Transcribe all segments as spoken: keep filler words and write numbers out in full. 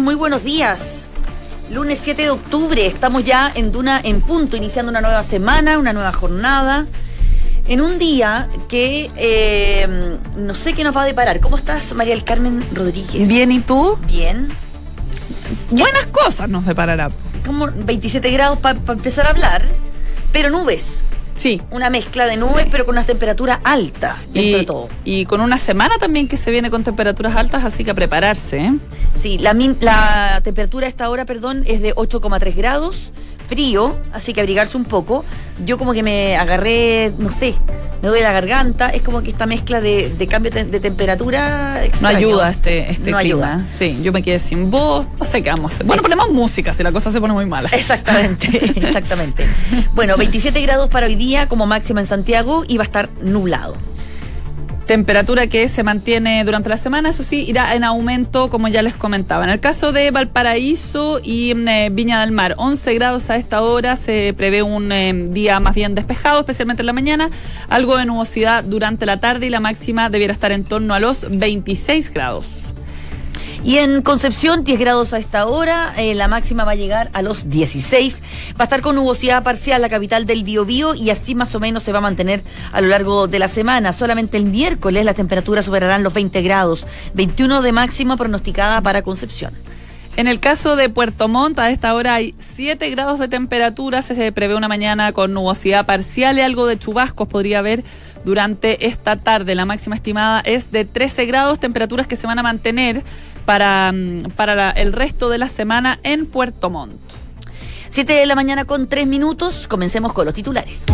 muy buenos días. Lunes siete de octubre, estamos ya en Duna en punto, iniciando una nueva semana, una nueva jornada, en un día que eh, no sé qué nos va a deparar. ¿Cómo estás, María del Carmen Rodríguez? Bien, ¿y tú? Bien. Buenas cosas nos deparará. Como veintisiete grados para pa empezar a hablar, pero nubes. Sí. Una mezcla de nubes, sí, pero con una temperatura alta dentro y, de todo. Y con una semana también que se viene con temperaturas altas, así que a prepararse, ¿eh? Sí, la, min, la temperatura a esta hora, perdón, es de ocho coma tres grados, frío, así que abrigarse un poco. Yo como que me agarré, no sé, me duele la garganta, es como que esta mezcla de, de cambio de, de temperatura extraño. No ayuda este, este no clima. Ayuda. Sí, yo me quedé sin voz, no sé qué vamos a hacer. Bueno, ponemos música si la cosa se pone muy mala. Exactamente, exactamente. Bueno, veintisiete grados para hoy día como máxima en Santiago y va a estar nublado. Temperatura que se mantiene durante la semana, eso sí, irá en aumento, como ya les comentaba. En el caso de Valparaíso y eh, Viña del Mar, once grados a esta hora, se prevé un eh, día más bien despejado, especialmente en la mañana, algo de nubosidad durante la tarde y la máxima debiera estar en torno a los veintiséis grados. Y en Concepción, diez grados a esta hora, eh, la máxima va a llegar a los dieciséis. Va a estar con nubosidad parcial la capital del Biobío y así más o menos se va a mantener a lo largo de la semana. Solamente el miércoles las temperaturas superarán los veinte grados, veintiuno de máxima pronosticada para Concepción. En el caso de Puerto Montt, a esta hora hay siete grados de temperatura, se prevé una mañana con nubosidad parcial y algo de chubascos podría haber durante esta tarde. La máxima estimada es de trece grados, temperaturas que se van a mantener para, para la, el resto de la semana en Puerto Montt. siete de la mañana con tres minutos, comencemos con los titulares.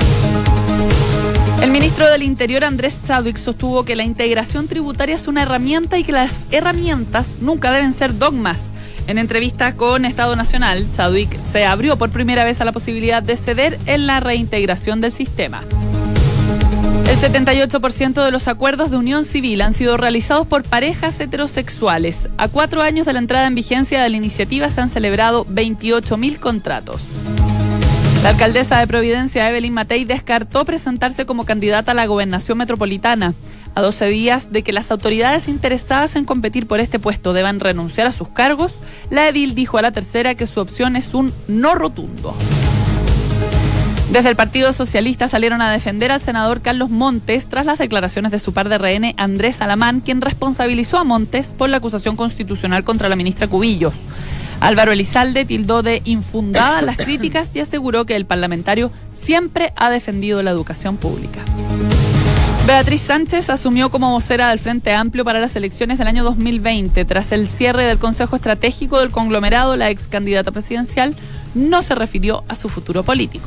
El ministro del Interior, Andrés Chadwick, sostuvo que la integración tributaria es una herramienta y que las herramientas nunca deben ser dogmas. En entrevista con Estado Nacional, Chadwick se abrió por primera vez a la posibilidad de ceder en la reintegración del sistema. El setenta y ocho por ciento de los acuerdos de unión civil han sido realizados por parejas heterosexuales. A cuatro años de la entrada en vigencia de la iniciativa se han celebrado veintiocho mil contratos. La alcaldesa de Providencia, Evelyn Matei, descartó presentarse como candidata a la gobernación metropolitana. A doce días de que las autoridades interesadas en competir por este puesto deban renunciar a sus cargos, la edil dijo a La Tercera que su opción es un no rotundo. Desde el Partido Socialista salieron a defender al senador Carlos Montes tras las declaraciones de su par de rehén Andrés Alamán, quien responsabilizó a Montes por la acusación constitucional contra la ministra Cubillos. Álvaro Elizalde tildó de infundadas las críticas y aseguró que el parlamentario siempre ha defendido la educación pública. Beatriz Sánchez asumió como vocera del Frente Amplio para las elecciones del año dos mil veinte. Tras el cierre del Consejo Estratégico del conglomerado, la ex candidata presidencial no se refirió a su futuro político.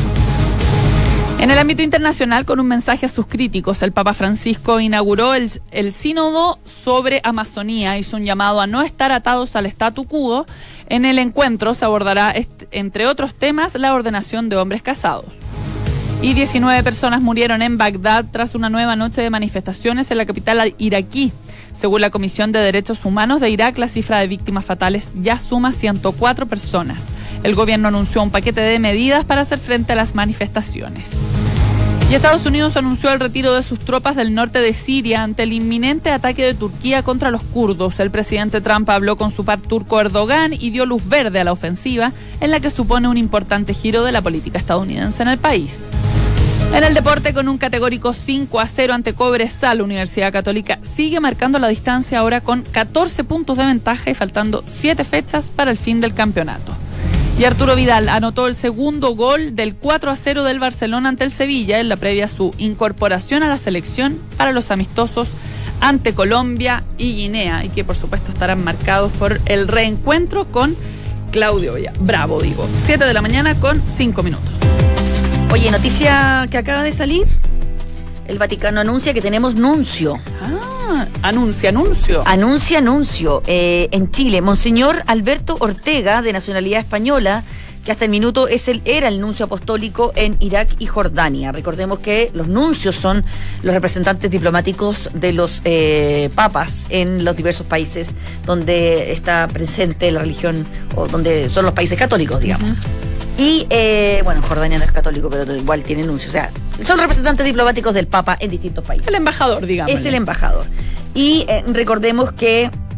En el ámbito internacional, con un mensaje a sus críticos, el Papa Francisco inauguró el, el sínodo sobre Amazonía, hizo un llamado a no estar atados al statu quo. En el encuentro se abordará, entre otros temas, la ordenación de hombres casados. Y diecinueve personas murieron en Bagdad tras una nueva noche de manifestaciones en la capital iraquí. Según la Comisión de Derechos Humanos de Irak, la cifra de víctimas fatales ya suma ciento cuatro personas. El gobierno anunció un paquete de medidas para hacer frente a las manifestaciones. Y Estados Unidos anunció el retiro de sus tropas del norte de Siria ante el inminente ataque de Turquía contra los kurdos. El presidente Trump habló con su par turco Erdogan y dio luz verde a la ofensiva, en la que supone un importante giro de la política estadounidense en el país. En el deporte, con un categórico cinco a cero ante Cobresal, la Universidad Católica sigue marcando la distancia ahora con catorce puntos de ventaja y faltando siete fechas para el fin del campeonato. Y Arturo Vidal anotó el segundo gol del cuatro a cero del Barcelona ante el Sevilla en la previa a su incorporación a la selección para los amistosos ante Colombia y Guinea, y que por supuesto estarán marcados por el reencuentro con Claudio Bravo, digo. siete de la mañana con cinco minutos. Oye, noticia que acaba de salir. El Vaticano anuncia que tenemos nuncio. Ah, anuncia, anuncio. Anuncia, anuncio. Eh, en Chile, Monseñor Alberto Ortega, de nacionalidad española, que hasta el minuto es el, era el nuncio apostólico en Irak y Jordania. Recordemos que los nuncios son los representantes diplomáticos de los eh, papas en los diversos países donde está presente la religión, o donde son los países católicos, digamos. Uh-huh. Y, eh, bueno, Jordania no es católico, pero igual tiene nuncio. O sea, son representantes diplomáticos del Papa en distintos países. El embajador, digamos. Es el embajador. Y eh, recordemos que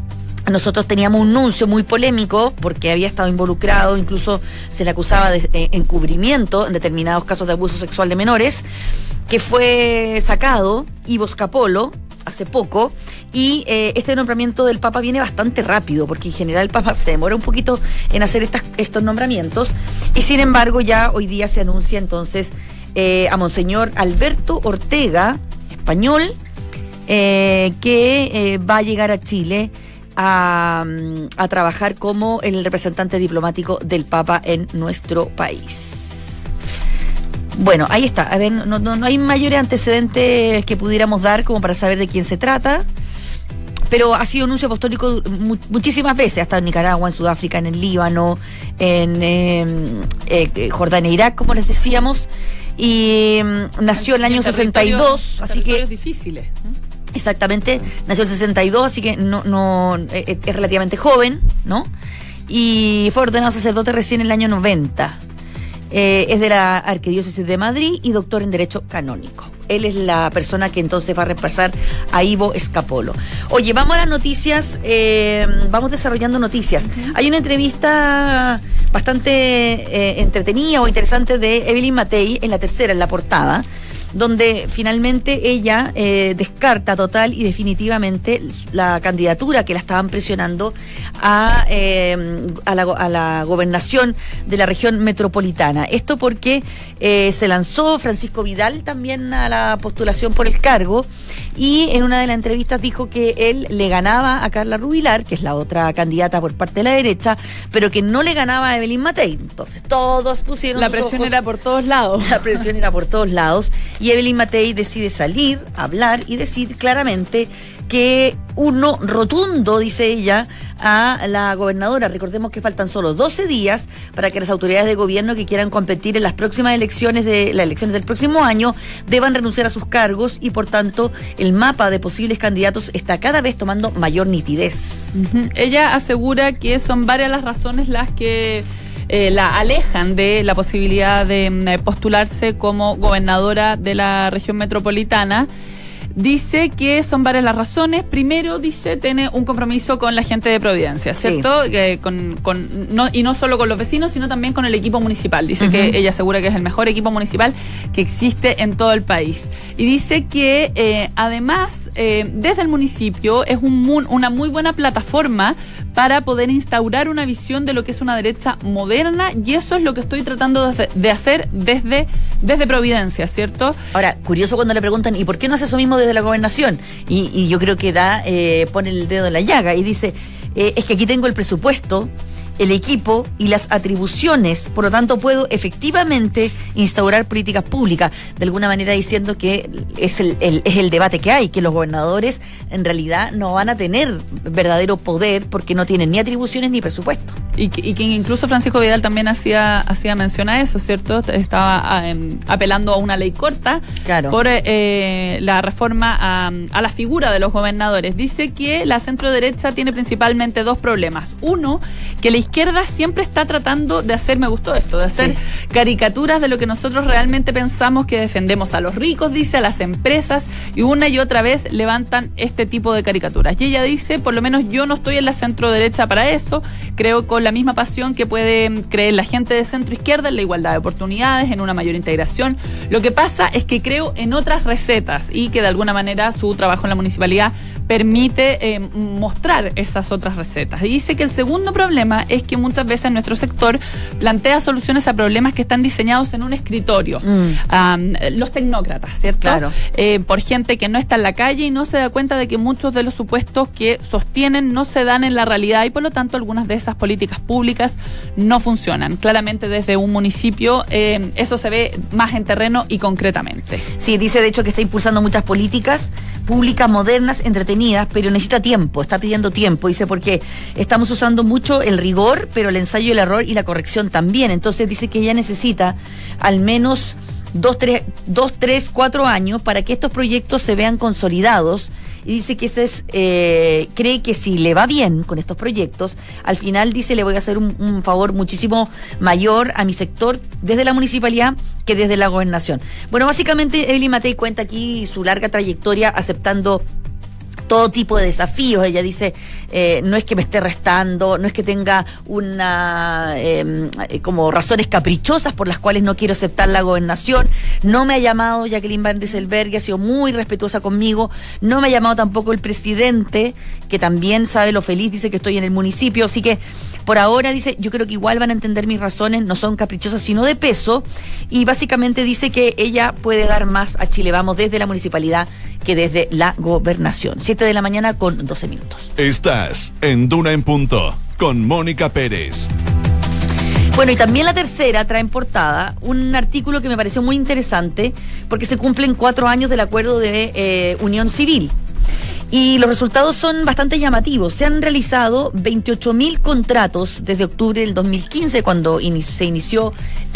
nosotros teníamos un nuncio muy polémico porque había estado involucrado, incluso se le acusaba de eh, encubrimiento en determinados casos de abuso sexual de menores, que fue sacado, Ivo Scapolo, hace poco, y eh, este nombramiento del Papa viene bastante rápido, porque en general el Papa se demora un poquito en hacer estas, estos nombramientos, y sin embargo ya hoy día se anuncia entonces eh, a Monseñor Alberto Ortega, español, eh, que eh, va a llegar a Chile A, a trabajar como el representante diplomático del Papa en nuestro país. Bueno, ahí está. A ver, no, no, no hay mayores antecedentes que pudiéramos dar como para saber de quién se trata, pero ha sido anuncio apostólico mu- muchísimas veces. Ha estado en Nicaragua, en Sudáfrica, en el Líbano, en eh, eh, Jordania, Irak, como les decíamos, y eh, nació en el año sesenta y dos, así que difíciles, ¿eh? Exactamente, nació en el sesenta y dos, así que no, no es, es relativamente joven, ¿no? Y fue ordenado sacerdote recién en el año noventa. Eh, es de la Arquidiócesis de Madrid y doctor en Derecho Canónico. Él es la persona que entonces va a reemplazar a Ivo Scapolo. Oye, vamos a las noticias, eh, vamos desarrollando noticias. Uh-huh. Hay una entrevista bastante eh, entretenida o interesante de Evelyn Matei en la tercera, en la portada, donde finalmente ella eh, descarta total y definitivamente la candidatura que la estaban presionando a, eh, a, la, a la gobernación de la región metropolitana. Esto porque eh, se lanzó Francisco Vidal también a la postulación por el cargo, y en una de las entrevistas dijo que él le ganaba a Carla Rubilar, que es la otra candidata por parte de la derecha, pero que no le ganaba a Evelyn Matei. Entonces todos pusieron la presión ojos, era por todos lados. La presión era por todos lados. Y Evelyn Matei decide salir, hablar y decir claramente que un no rotundo, dice ella, a la gobernadora. Recordemos que faltan solo doce días para que las autoridades de gobierno que quieran competir en las próximas elecciones de las elecciones del próximo año deban renunciar a sus cargos, y por tanto el mapa de posibles candidatos está cada vez tomando mayor nitidez. Uh-huh. Ella asegura que son varias las razones las que Eh, la alejan de la posibilidad de eh, postularse como gobernadora de la región metropolitana. Dice que son varias las razones. Primero, dice, tiene un compromiso con la gente de Providencia, ¿cierto? Sí. Eh, con, con, no, y no solo con los vecinos, sino también con el equipo municipal. Dice uh-huh. que ella asegura que es el mejor equipo municipal que existe en todo el país. Y dice que eh, además, eh, desde el municipio es un, una muy buena plataforma para poder instaurar una visión de lo que es una derecha moderna, y eso es lo que estoy tratando de, de hacer desde, desde Providencia, ¿cierto? Ahora, curioso cuando le preguntan, ¿y por qué no hace eso mismo desde la gobernación? Y, y yo creo que da, eh, pone el dedo en la llaga y dice, eh, es que aquí tengo el presupuesto, el equipo y las atribuciones, por lo tanto puedo efectivamente instaurar políticas públicas, de alguna manera diciendo que es el, el, es el debate que hay, que los gobernadores en realidad no van a tener verdadero poder porque no tienen ni atribuciones ni presupuesto. Y que, y que incluso Francisco Vidal también hacía, hacía mención a eso, ¿cierto? Estaba eh, apelando a una ley corta claro. por eh, la reforma a, a la figura de los gobernadores. Dice que la centro derecha tiene principalmente dos problemas. Uno, que la izquierda siempre está tratando de hacer, me gustó esto, de hacer sí. caricaturas de lo que nosotros realmente pensamos, que defendemos a los ricos, dice, a las empresas, y una y otra vez levantan este tipo de caricaturas. Y ella dice, por lo menos yo no estoy en la centro derecha para eso, creo con la misma pasión que puede creer la gente de centro izquierda en la igualdad de oportunidades, en una mayor integración. Lo que pasa es que creo en otras recetas, y que de alguna manera su trabajo en la municipalidad permite eh, mostrar esas otras recetas. Y dice que el segundo problema es que muchas veces nuestro sector plantea soluciones a problemas que están diseñados en un escritorio. Mm. Um, los tecnócratas, ¿cierto? Claro. Eh, por gente que no está en la calle y no se da cuenta de que muchos de los supuestos que sostienen no se dan en la realidad, y por lo tanto algunas de esas políticas públicas no funcionan. Claramente desde un municipio eh, eso se ve más en terreno y concretamente. Sí, dice de hecho que está impulsando muchas políticas públicas modernas, entretenidas, pero necesita tiempo, está pidiendo tiempo. Dice porque estamos usando mucho el rigor, pero el ensayo, el error y la corrección también. Entonces dice que ella necesita al menos dos, tres, dos, tres, cuatro años para que estos proyectos se vean consolidados. Y dice que ese es, eh, cree que si le va bien con estos proyectos, al final dice le voy a hacer un, un favor muchísimo mayor a mi sector desde la municipalidad que desde la gobernación. Bueno, básicamente Evelyn Matei cuenta aquí su larga trayectoria aceptando todo tipo de desafíos. Ella dice, eh, no es que me esté restando, no es que tenga una eh, como razones caprichosas por las cuales no quiero aceptar la gobernación. No me ha llamado Jacqueline Van Rysselberghe, ha sido muy respetuosa conmigo. No me ha llamado tampoco el presidente, que también sabe lo feliz, dice que estoy en el municipio. Así que por ahora, dice, yo creo que igual van a entender mis razones, no son caprichosas sino de peso. Y básicamente dice que ella puede dar más a Chile Vamos desde la municipalidad que desde la gobernación. siete de la mañana con doce minutos. Estás en Duna en Punto con Mónica Pérez. Bueno, y también La Tercera trae en portada un artículo que me pareció muy interesante porque se cumplen cuatro años del acuerdo de eh, unión civil. Y los resultados son bastante llamativos. Se han realizado veintiocho mil contratos desde octubre del dos mil quince, cuando in- se inició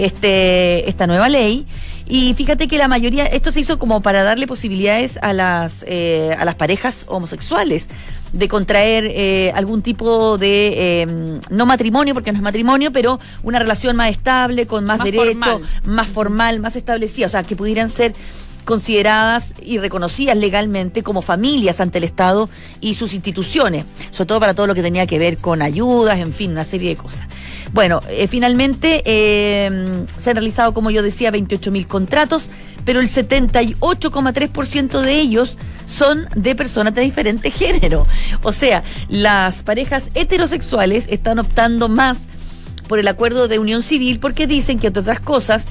este esta nueva ley. Y fíjate que la mayoría, esto se hizo como para darle posibilidades a las eh, a las parejas homosexuales de contraer eh, algún tipo de, eh, no matrimonio, porque no es matrimonio, pero una relación más estable, con más, más derecho, más formal, más establecida, o sea, que pudieran ser consideradas y reconocidas legalmente como familias ante el Estado y sus instituciones, sobre todo para todo lo que tenía que ver con ayudas, en fin, una serie de cosas. Bueno, eh, finalmente eh, se han realizado, como yo decía, veintiocho mil contratos, pero el setenta y ocho coma tres por ciento de ellos son de personas de diferente género. O sea, las parejas heterosexuales están optando más por el acuerdo de unión civil porque dicen que, entre otras cosas,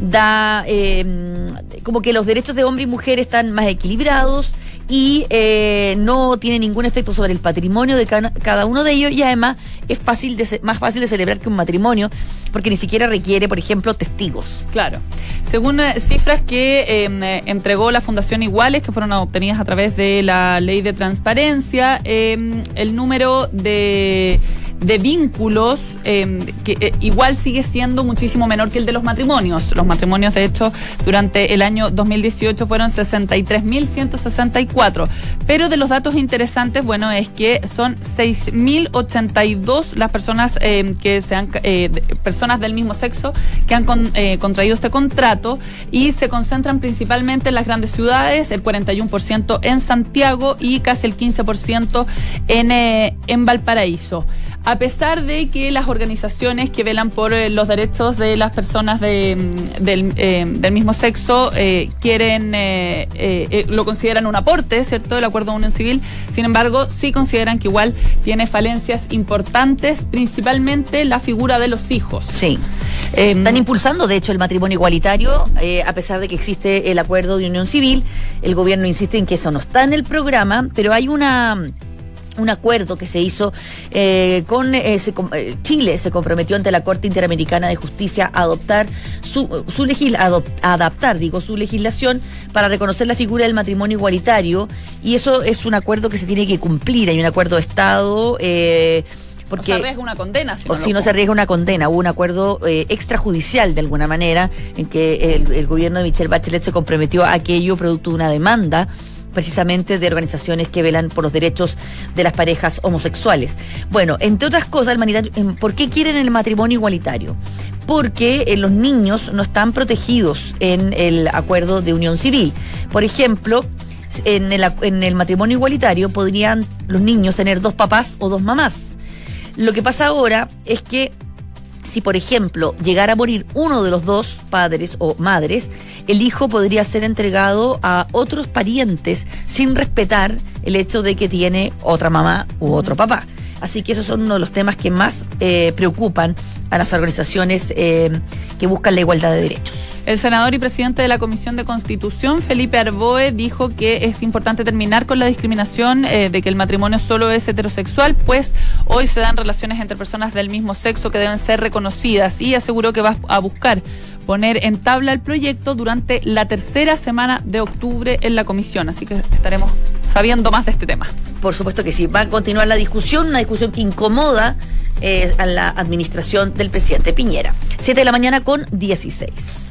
da eh, como que los derechos de hombre y mujer están más equilibrados y eh, no tiene ningún efecto sobre el patrimonio de cada, cada uno de ellos, y además es fácil de, más fácil de celebrar que un matrimonio porque ni siquiera requiere, por ejemplo, testigos. Claro. Según eh, cifras que eh, entregó la Fundación Iguales, que fueron obtenidas a través de la Ley de Transparencia, eh, el número de de vínculos eh, que eh, igual sigue siendo muchísimo menor que el de los matrimonios. Los matrimonios, de hecho, durante el año dos mil dieciocho fueron sesenta y tres mil ciento sesenta y cuatro, pero de los datos interesantes, bueno, es que son seis mil ochenta y dos las personas eh, que sean eh, personas del mismo sexo que han con, eh, contraído este contrato, y se concentran principalmente en las grandes ciudades, el cuarenta y uno por ciento en Santiago y casi el quince por ciento en, eh, en Valparaíso. A pesar de que las organizaciones que velan por eh, los derechos de las personas de, del, eh, del mismo sexo eh, quieren, eh, eh, eh, lo consideran un aporte, ¿cierto?, del acuerdo de unión civil. Sin embargo, sí consideran que igual tiene falencias importantes, principalmente la figura de los hijos. Sí. Eh, Están impulsando, de hecho, el matrimonio igualitario, eh, a pesar de que existe el acuerdo de unión civil. El gobierno insiste en que eso no está en el programa, pero hay una... un acuerdo que se hizo eh, con eh, se, eh, Chile se comprometió ante la Corte Interamericana de Justicia a adoptar su, su legis, adop, a adaptar digo su legislación para reconocer la figura del matrimonio igualitario, y eso es un acuerdo que se tiene que cumplir. Hay un acuerdo de Estado eh, porque, o se arriesga una condena. Si o no si no se arriesga una condena. Hubo un acuerdo eh, extrajudicial de alguna manera en que el, el gobierno de Michelle Bachelet se comprometió a aquello producto de una demanda precisamente de organizaciones que velan por los derechos de las parejas homosexuales. Bueno, entre otras cosas, el ¿por qué quieren el matrimonio igualitario? Porque eh, los niños no están protegidos en el acuerdo de unión civil. Por ejemplo, en el, en el matrimonio igualitario podrían los niños tener dos papás o dos mamás. Lo que pasa ahora es que si, por ejemplo, llegara a morir uno de los dos padres o madres, el hijo podría ser entregado a otros parientes sin respetar el hecho de que tiene otra mamá u otro papá. Así que esos son uno de los temas que más eh, preocupan a las organizaciones eh, que buscan la igualdad de derechos. El senador y presidente de la Comisión de Constitución, Felipe Arboe, dijo que es importante terminar con la discriminación eh, de que el matrimonio solo es heterosexual, pues hoy se dan relaciones entre personas del mismo sexo que deben ser reconocidas, y aseguró que va a buscar poner en tabla el proyecto durante la tercera semana de octubre en la comisión, así que estaremos sabiendo más de este tema. Por supuesto que sí, va a continuar la discusión, una discusión que incomoda eh, a la administración del presidente Piñera. siete de la mañana con dieciséis.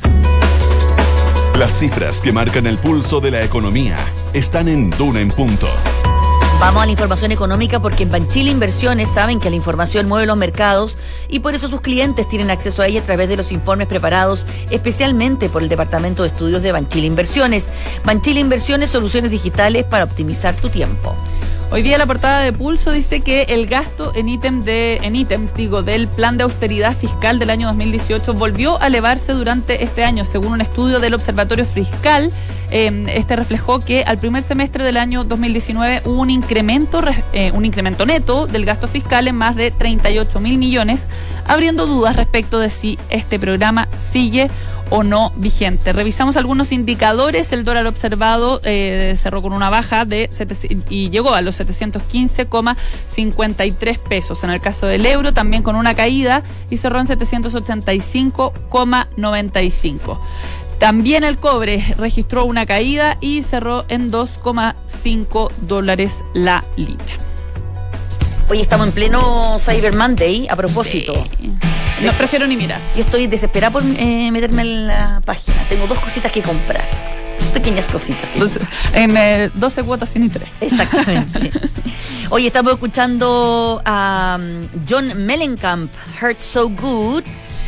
Las cifras que marcan el pulso de la economía están en Duna en Punto. Vamos a la información económica porque en Banchile Inversiones saben que la información mueve los mercados y por eso sus clientes tienen acceso a ella a través de los informes preparados especialmente por el Departamento de Estudios de Banchile Inversiones. Banchile Inversiones, soluciones digitales para optimizar tu tiempo. Hoy día la portada de Pulso dice que el gasto en ítem de en ítems, digo, del plan de austeridad fiscal del año dos mil dieciocho volvió a elevarse durante este año, según un estudio del Observatorio Fiscal. Eh, este reflejó que al primer semestre del año dos mil diecinueve hubo un incremento, eh, un incremento neto del gasto fiscal en más de treinta y ocho mil millones, abriendo dudas respecto de si este programa sigue o no vigente. Revisamos algunos indicadores. El dólar observado eh, cerró con una baja de y llegó a los setecientos quince coma cincuenta y tres pesos. En el caso del euro también con una caída y cerró en setecientos ochenta y cinco coma noventa y cinco. También el cobre registró una caída y cerró en dos coma cinco dólares la libra. Hoy estamos en pleno Cyber Monday, a propósito. Sí. No prefiero ni mirar. Yo estoy desesperada por eh, meterme en la página. Tengo dos cositas que comprar. Pequeñas cositas. Dos, en eh, doce cuotas sin interés. Exactamente. Hoy estamos escuchando a um, John Mellencamp, Hurt So Good,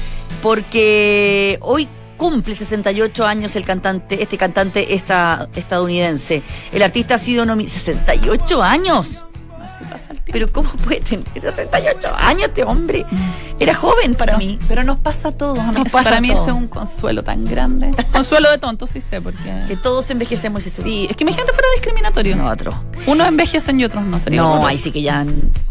porque hoy cumple sesenta y ocho años el cantante, este cantante esta, estadounidense. El artista ha sido nominado. ¿sesenta y ocho años? Así pasa el tiempo. Pero ¿cómo puede tener sesenta y ocho años este hombre? Era joven para no, mí. Pero nos pasa a todos. A mí, nos pasa para mí todo. ese es un consuelo tan grande. Consuelo de tonto, sí sé, porque... Que todos envejecemos. Sí, es que imagínate fuera discriminatorio. No, otro. Unos envejecen y otros no. Sería no, horroroso. ahí sí que ya...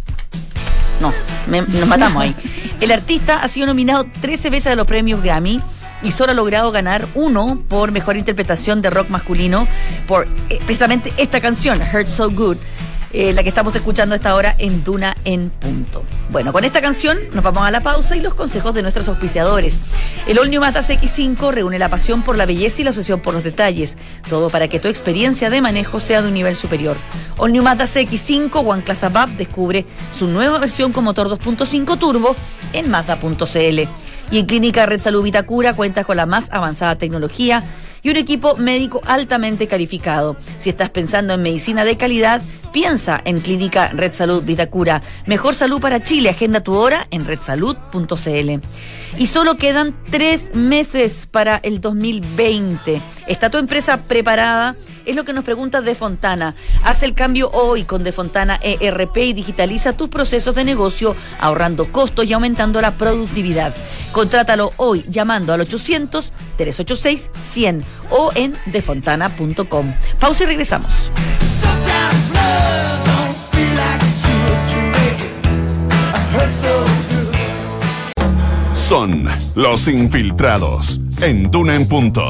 No, me, nos matamos ahí. El artista ha sido nominado trece veces a los premios Grammy y solo ha logrado ganar uno por mejor interpretación de rock masculino por eh, precisamente esta canción, Hurt So Good, eh, la que estamos escuchando a esta hora en Duna en Punto. Bueno, con esta canción nos vamos a la pausa y los consejos de nuestros auspiciadores. El All New Mazda C X cinco reúne la pasión por la belleza y la obsesión por los detalles, todo para que tu experiencia de manejo sea de un nivel superior. All New Mazda C X cinco One Class Above descubre su nueva versión con motor dos punto cinco turbo en Mazda punto c l. Y en Clínica Red Salud Vitacura cuentas con la más avanzada tecnología y un equipo médico altamente calificado. Si estás pensando en medicina de calidad, piensa en Clínica Red Salud Vitacura. Mejor salud para Chile. Agenda tu hora en red salud punto c l. Y solo quedan tres meses para el dos mil veinte. ¿Está tu empresa preparada? Es lo que nos pregunta De Fontana. Haz el cambio hoy con De Fontana E R P y digitaliza tus procesos de negocio, ahorrando costos y aumentando la productividad. Contrátalo hoy llamando al ochocientos, trescientos ochenta y seis, cien o en defontana punto com. Pausa y regresamos. Son los infiltrados en Duna en Punto.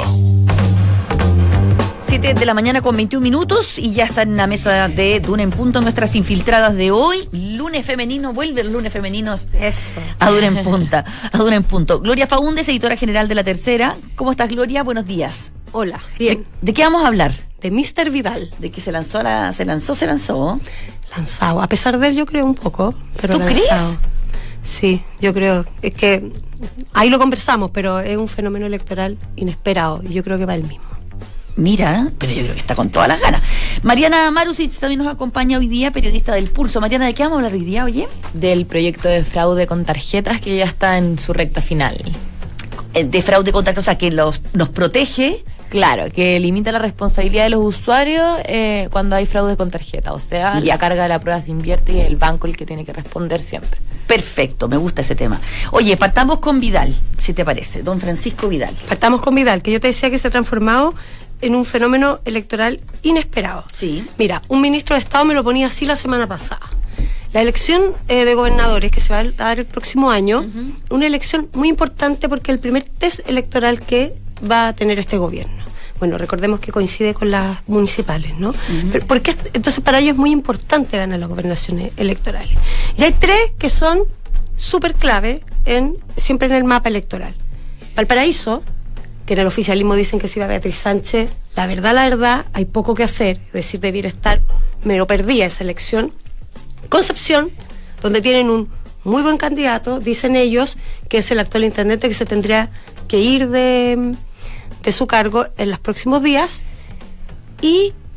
siete de la mañana con veintiún minutos y ya está en la mesa de Duna en Punto nuestras infiltradas de hoy. Lunes femenino, vuelve el lunes femenino. Eso. A Duna en Punta, a Duna en Punto. Gloria Faúndez, editora general de La Tercera. ¿Cómo estás, Gloria? Buenos días. Hola, bien. ¿De, de qué vamos a hablar? De míster Vidal. De que se lanzó, la, se lanzó, se lanzó. Lanzado. A pesar de él, yo creo un poco. Pero ¿Tú lanzado. crees? Sí, yo creo. Es que ahí lo conversamos, pero es un fenómeno electoral inesperado. Y yo creo que va el mismo. Mira, pero yo creo que está con todas las ganas. Mariana Marusic también nos acompaña hoy día, periodista del Pulso. Mariana, ¿de qué vamos a hablar hoy día, oye? Del proyecto de fraude con tarjetas que ya está en su recta final. De fraude con tarjetas, o sea, que los, nos protege. Claro, que limita la responsabilidad de los usuarios eh, cuando hay fraude con tarjeta. O sea, Ya. la carga de la prueba se invierte y es el banco el que tiene que responder siempre. Perfecto, me gusta ese tema. Oye, partamos con Vidal, si te parece. Don Francisco Vidal. Partamos con Vidal, que yo te decía que se ha transformado en un fenómeno electoral inesperado. Sí. Mira, un ministro de Estado me lo ponía así la semana pasada. La elección eh, de gobernadores que se va a dar el próximo año, uh-huh. una elección muy importante porque es el primer test electoral que va a tener este gobierno. Bueno, recordemos que coincide con las municipales, ¿no? Uh-huh. Pero ¿por qué? Entonces para ellos es muy importante ganar las gobernaciones electorales. Y hay tres que son súper clave en, siempre en el mapa electoral. Valparaíso, que en el oficialismo dicen que si va Beatriz Sánchez, la verdad, la verdad, hay poco que hacer, es decir, debiera estar, me lo perdía esa elección. Concepción, donde tienen un muy buen candidato, dicen ellos, que es el actual intendente que se tendría que ir de, de su cargo en los próximos días. Y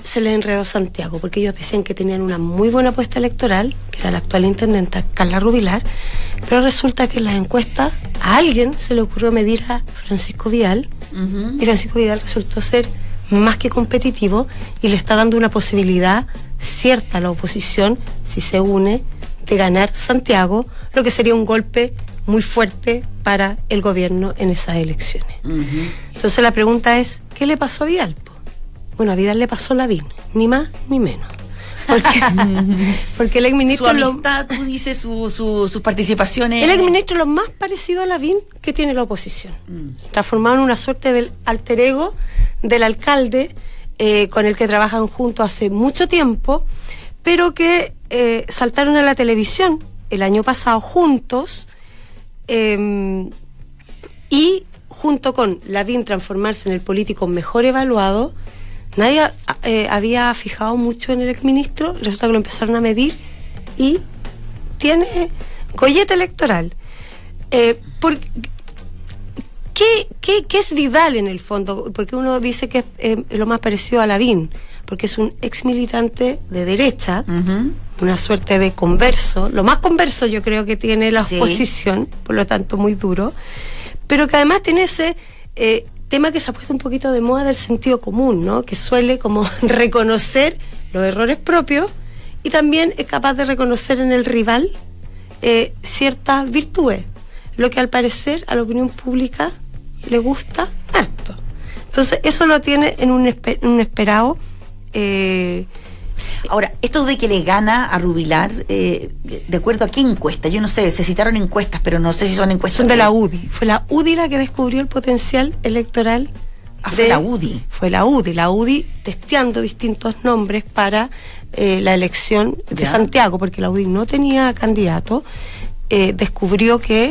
se les enredó Santiago, porque ellos decían que tenían una muy buena apuesta electoral, que era la actual intendenta Carla Rubilar, pero resulta que en las encuestas a alguien se le ocurrió medir a Francisco Vidal, uh-huh. y Francisco Vidal resultó ser más que competitivo y le está dando una posibilidad cierta a la oposición, si se une, de ganar Santiago, lo que sería un golpe muy fuerte para el gobierno en esas elecciones. Uh-huh. Entonces la pregunta es, ¿qué le pasó a Vidal? Bueno, a Vidal le pasó Lavín, ni más ni menos. Porque, porque el exministro... Su amistad, lo, tú dices, su, su, sus participaciones... El exministro es lo más parecido a Lavín que tiene la oposición. Mm. Transformado en una suerte del alter ego del alcalde, eh, con el que trabajan juntos hace mucho tiempo, pero que eh, saltaron a la televisión el año pasado juntos, eh, y junto con Lavín transformarse en el político mejor evaluado. Nadie eh, había fijado mucho en el exministro, resulta que lo empezaron a medir y tiene gollete electoral. Eh, por, ¿qué, qué, ¿Qué es Vidal en el fondo? Porque uno dice que es eh, lo más parecido a Lavín, porque es un ex militante de derecha, uh-huh. una suerte de converso, lo más converso yo creo que tiene la sí. oposición, por lo tanto muy duro, pero que además tiene ese... Eh, tema que se ha puesto un poquito de moda del sentido común, ¿no? Que suele como reconocer los errores propios y también es capaz de reconocer en el rival eh, ciertas virtudes, lo que al parecer a la opinión pública le gusta harto. Entonces eso lo tiene en un, esper- en un esperado... Eh, Ahora, esto de que le gana a Rubilar, eh, ¿de acuerdo a qué encuesta? Yo no sé, se citaron encuestas, pero no sé si son encuestas. Son de que... la U D I. Fue la U D I la que descubrió el potencial electoral. Ah, fue de... la U D I. Fue la U D I. La U D I testeando distintos nombres para eh, la elección de ya. Santiago, porque la U D I no tenía candidato, eh, descubrió que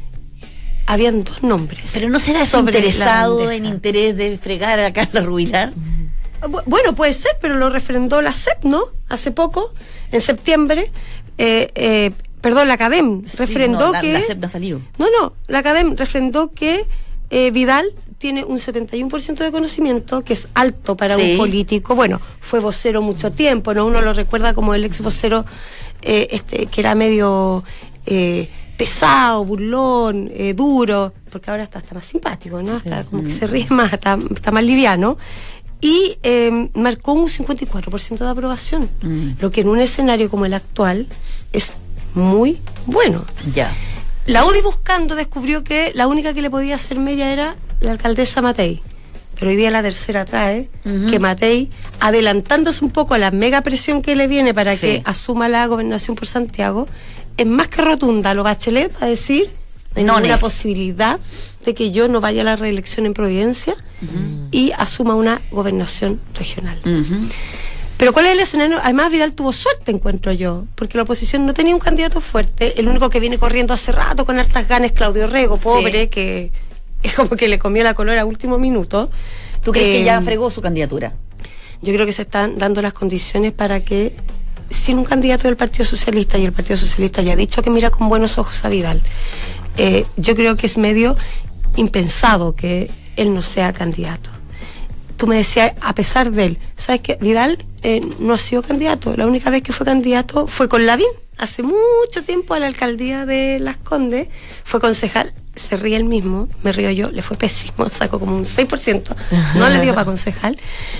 habían dos nombres. ¿Pero no será interesado en interés de fregar a Carla Rubilar? Bueno, puede ser, pero lo refrendó la C E P, ¿no? Hace poco, en septiembre, eh, eh, perdón, la CADEM refrendó sí, no, la, que... La C E P no ha salido. No, no, la CADEM refrendó que eh, Vidal tiene un setenta y uno por ciento de conocimiento, que es alto para sí. un político. Bueno, fue vocero mucho tiempo, ¿no? Uno lo recuerda como el ex vocero, eh, este, que era medio... Eh, pesado, burlón, eh, duro, porque ahora está, está más simpático, ¿no? Está como que se ríe más, está, está más liviano. Y eh, marcó un cincuenta y cuatro por ciento de aprobación, mm. lo que en un escenario como el actual es muy bueno. Ya. La U D I buscando descubrió que la única que le podía hacer mella era la alcaldesa Matei, pero hoy día la tercera trae uh-huh. que Matei, adelantándose un poco a la mega presión que le viene para sí. que asuma la gobernación por Santiago, es más que rotunda lo Bachelet a decir no hay no ninguna es. posibilidad de que yo no vaya a la reelección en Providencia uh-huh. y asuma una gobernación regional. Uh-huh. Pero ¿cuál es el escenario? Además Vidal tuvo suerte, encuentro yo, porque la oposición no tenía un candidato fuerte. El único que viene corriendo hace rato con hartas ganas es Claudio Rego, pobre, sí. que es como que le comió la color a último minuto. ¿Tú crees eh, que ya fregó su candidatura? Yo creo que se están dando las condiciones para que, sin un candidato del Partido Socialista, y el Partido Socialista ya ha dicho que mira con buenos ojos a Vidal, eh, yo creo que es medio impensado que él no sea candidato. Tú me decías, a pesar de él, ¿sabes qué? Vidal eh, no ha sido candidato. La única vez que fue candidato fue con Lavín, hace mucho tiempo, a la alcaldía de Las Condes. Fue concejal, se ríe él mismo, me río yo, le fue pésimo, sacó como un seis por ciento, no le dio para concejal.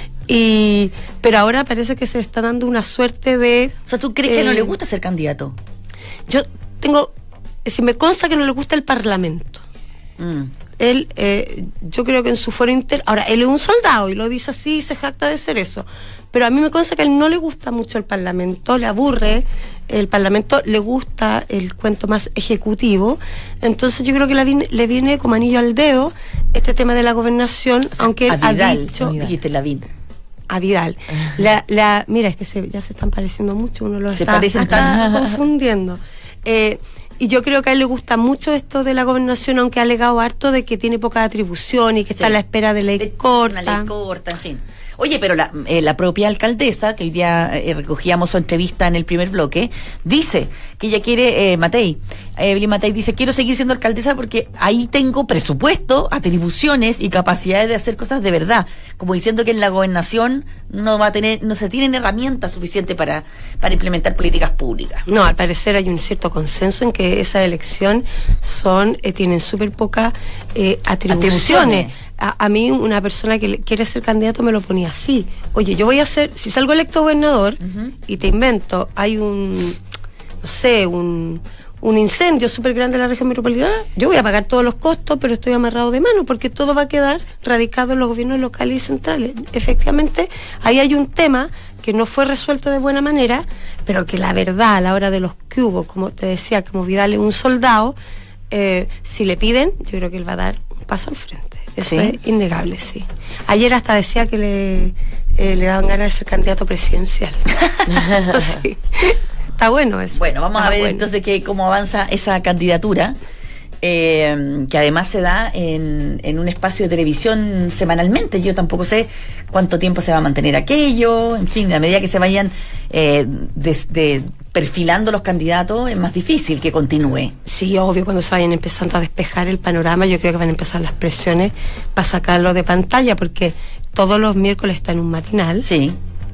Y pero ahora parece que se está dando una suerte de... O sea, ¿tú crees eh, que no le gusta ser candidato? Yo tengo... Si me consta que no le gusta el Parlamento. Mm. Él, eh, yo creo que en su foro inter... Ahora, él es un soldado y lo dice así y se jacta de ser eso. Pero a mí me consta que a él no le gusta mucho el Parlamento, le aburre el Parlamento, le gusta el cuento más ejecutivo. Entonces yo creo que le viene, le viene como anillo al dedo este tema de la gobernación, o sea, aunque él Vidal, ha dicho... Dijiste Lavín. A Vidal. La, la, mira, es que se, ya se están pareciendo mucho, uno lo se está, parecen está tan... confundiendo. Eh, y yo creo que a él le gusta mucho esto de la gobernación, aunque ha alegado harto de que tiene poca atribución y que sí. está a la espera de ley de, corta. Una ley corta, en fin. Oye, pero la, eh, la propia alcaldesa, que hoy día eh, recogíamos su entrevista en el primer bloque, dice que ella quiere, eh, Matei, Evelyn Matei dice, quiero seguir siendo alcaldesa porque ahí tengo presupuesto, atribuciones y capacidades de hacer cosas de verdad. Como diciendo que en la gobernación no va a tener, no se tienen herramientas suficientes para, para implementar políticas públicas. No, al parecer hay un cierto consenso en que esa elección son, eh, tienen súper pocas eh, atribuciones. atribuciones. A, a mí una persona que le- quiere ser candidato me lo ponía así. Oye, yo voy a ser, si salgo electo gobernador, Ujú. y te invento, hay un, no sé, un, un incendio súper grande en la región metropolitana, yo voy a pagar todos los costos, pero estoy amarrado de mano, porque todo va a quedar radicado en los gobiernos locales y centrales. Efectivamente, ahí hay un tema que no fue resuelto de buena manera, pero que la verdad, a la hora de los que hubo, como te decía, como Vidal es un soldado, eh, si le piden, yo creo que él va a dar un paso al frente. Eso ¿Sí? es innegable, sí. Ayer hasta decía que le, eh, le daban ganas de ser candidato presidencial. Sí. Está bueno eso. Bueno, vamos Está a ver bueno. entonces que, cómo avanza esa candidatura, eh, que además se da en, en un espacio de televisión semanalmente. Yo tampoco sé cuánto tiempo se va a mantener aquello. En fin, a medida que se vayan eh, des- de- perfilando los candidatos, es más difícil que continúe. Sí, obvio, cuando se vayan empezando a despejar el panorama, yo creo que van a empezar las presiones para sacarlo de pantalla, porque todos los miércoles está en un matinal, Sí,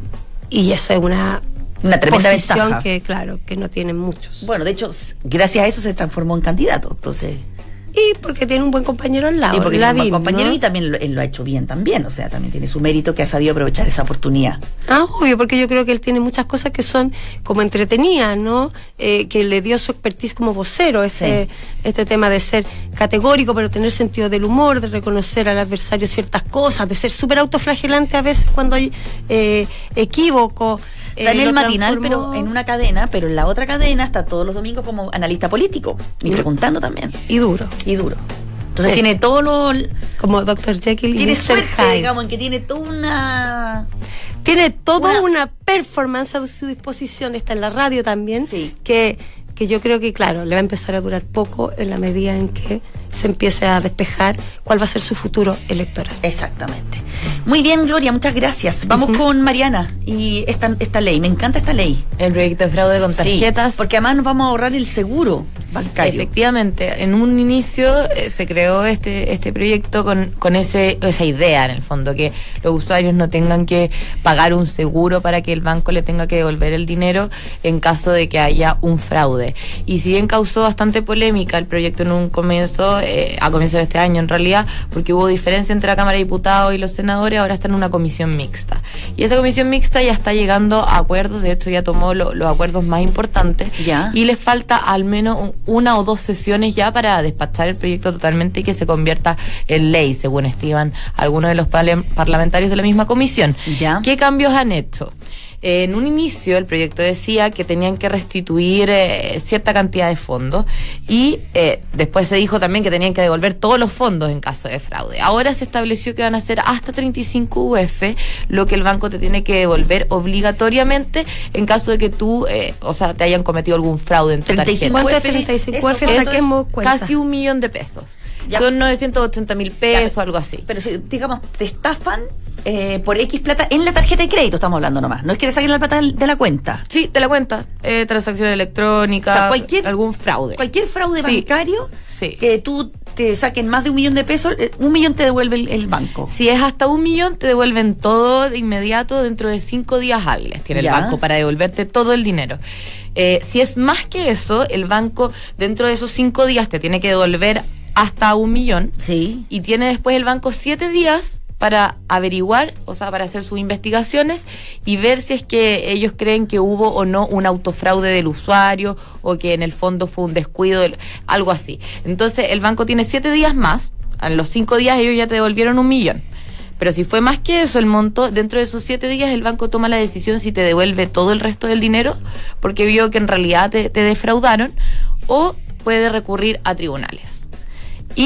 y eso es una, una tremenda posición ventaja. que, claro, que no tienen muchos. Bueno, de hecho, s- gracias a eso se transformó en candidato. Entonces, Y porque tiene un buen compañero al lado, y porque es un buen Lavín, compañero, ¿no? y también lo, él lo ha hecho bien también. O sea, también tiene su mérito que ha sabido aprovechar esa oportunidad. Ah, obvio, porque yo creo que él tiene muchas cosas que son como entretenidas, ¿no? Eh, que le dio su expertise como vocero, este, Sí. este tema de ser categórico, pero tener sentido del humor, de reconocer al adversario ciertas cosas, de ser súper autoflagelante a veces cuando hay eh, equívoco. eh, Está en el lo matinal, transformó- pero en una cadena, pero en la otra cadena está todos los domingos como analista político y Mm. preguntando también. Y duro, Y duro. Entonces Eh. tiene todo lo. como doctor Jekyll y Tiene mister suerte, Hyde. digamos, en que tiene toda una. Tiene toda Una- una, performance a su disposición, está en la radio también, Sí. que, que yo creo que, claro, le va a empezar a durar poco en la medida en que se empiece a despejar cuál va a ser su futuro electoral. Exactamente. Muy bien, Gloria, muchas gracias. Vamos Ujú. con Mariana y esta, esta ley. Me encanta esta ley. El proyecto de fraude con Sí, tarjetas. porque además nos vamos a ahorrar el seguro bancario. Efectivamente, en un inicio eh, se creó este este proyecto con, con ese esa idea, en el fondo, que los usuarios no tengan que pagar un seguro para que el banco le tenga que devolver el dinero en caso de que haya un fraude. Y si bien causó bastante polémica el proyecto en un comienzo, eh, a comienzo de este año en realidad, porque hubo diferencia entre la Cámara de Diputados y los senadores, ahora está en una comisión mixta. Y esa comisión mixta ya está llegando a acuerdos, de hecho ya tomó lo- los acuerdos más importantes, Ya. y les falta al menos un- una o dos sesiones ya para despachar el proyecto totalmente y que se convierta en ley, según estiman algunos de los parle- parlamentarios de la misma comisión. Ya. ¿Qué cambios han hecho? Eh, en un inicio el proyecto decía que tenían que restituir eh, cierta cantidad de fondos y eh, después se dijo también que tenían que devolver todos los fondos en caso de fraude. Ahora se estableció que van a ser hasta treinta y cinco U F lo que el banco te tiene que devolver obligatoriamente en caso de que tú, eh, o sea, te hayan cometido algún fraude en tu treinta y cinco tarjeta. ¿Cuánto es treinta y cinco F? eso- Saquemos cuenta. Casi un millón de pesos. Ya. Son novecientos ochenta mil pesos, algo así. Pero si, digamos, te estafan eh, por X plata en la tarjeta de crédito, estamos hablando nomás. No es que le saquen la plata del- de la cuenta. Sí, te la cuenta. Eh, transacciones electrónicas, O sea, cualquier- algún fraude. Cualquier fraude Sí. bancario Sí. que tú te saquen más de un millón de pesos, eh, un millón te devuelve el, el banco. Si es hasta un millón, te devuelven todo de inmediato dentro de cinco días hábiles. Tiene Ya. el banco para devolverte todo el dinero. Eh, si es más que eso, el banco dentro de esos cinco días te tiene que devolver hasta un millón. Sí. Y tiene después el banco siete días para averiguar, o sea, para hacer sus investigaciones y ver si es que ellos creen que hubo o no un autofraude del usuario o que en el fondo fue un descuido, del- algo así. Entonces, el banco tiene siete días más, en los cinco días ellos ya te devolvieron un millón. Pero si fue más que eso el monto, dentro de esos siete días el banco toma la decisión si te devuelve todo el resto del dinero, porque vio que en realidad te, te defraudaron, o puede recurrir a tribunales. Y